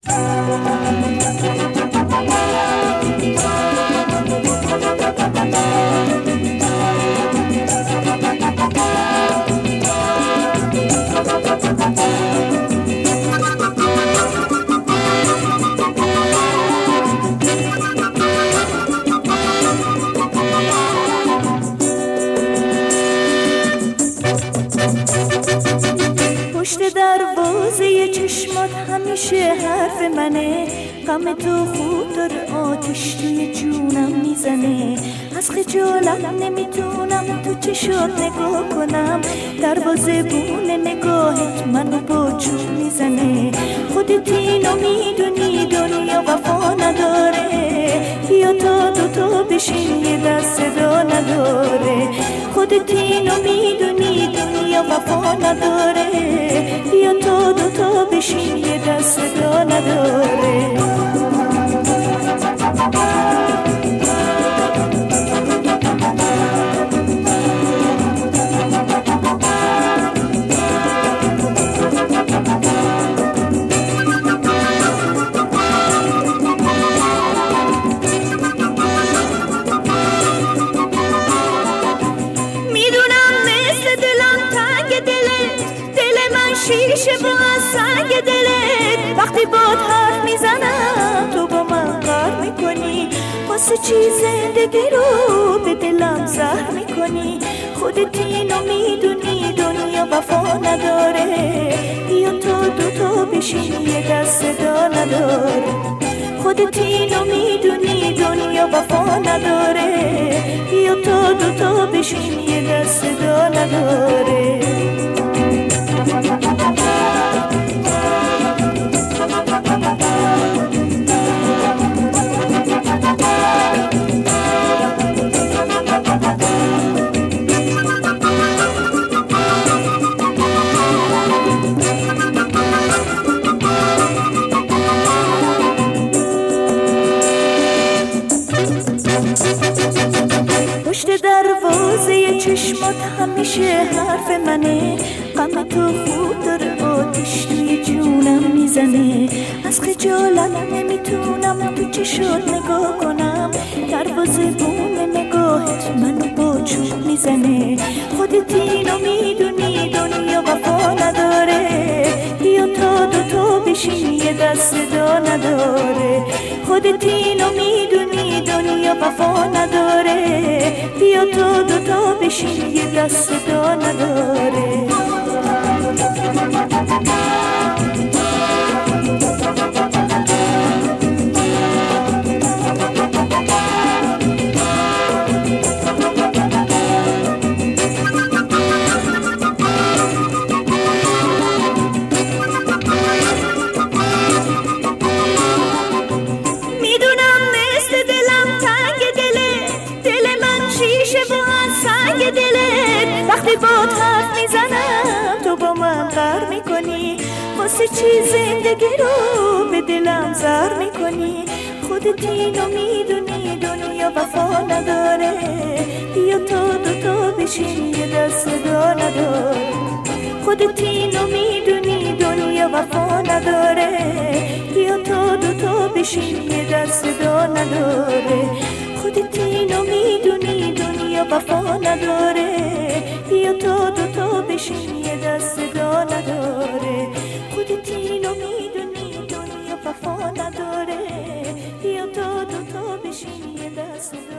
پشت دروازه چشمات همیشه حرف منه، غم تو خود داره آتش توی جونم میزنه. از خجالت نمیتونم تو چشات نگاه کنم، دروازه بونه نگاهت منو با چوب میزنه. خودت اینو میدونی دنیا وفا نداره، بیا تا دوتا بشین یه دست صدا نداره. خودت اینو میدونی دنیا وفا نداره، بیا تا دوتا بشین یه دست صدا نداره. شیشه با سنگ دلت وقتی باد حرف میزنم تو با من قهر میکنی، واسه چی زندگی رو به دلم زهر میکنی. خودت اینو میدونی دنیا وفا نداره، بیا تا دوتا بشین یه دست صدا نداره. خودت اینو میدونی دنیا وفا نداره، بیا تا دوتا بشین یه دست صدا نداره. پشت دروازه چشمات همیشه حرف منه، غم تو خود داره آتش توی جونم میزنه. از خجالت نمیتونم تو چشات نگاه کنم، دروازه بونه نگاهت منو با چوب میزنه. خودت اینو میدونی دنیا وفا نداره، بیا تا دوتا بشین یه دست صدا نداره. خودت اینو میدونی دنیا وفا نداره، بیا تا دوتا بشین یه دست صدا نداره. وقتی باد حرف میزنم تو با من قهر میکنی، واسه چی زندگی رو به دلم زهر میکنی. خودت اینو میدونی دنیا وفا نداره، بیا تا دوتا بشین یه دست صدا نداره. خودت اینو میدونی دنیا وفا نداره، بیا تا دوتا بشین یه دست صدا نداره. خودت اینو میدونی دنیا وفا نداره، بیا تا دوتا بشین یه دست صدا نداره. خودت اینو میدونی دنیا وفا نداره، بیا تا دوتا بشین یه دست صدا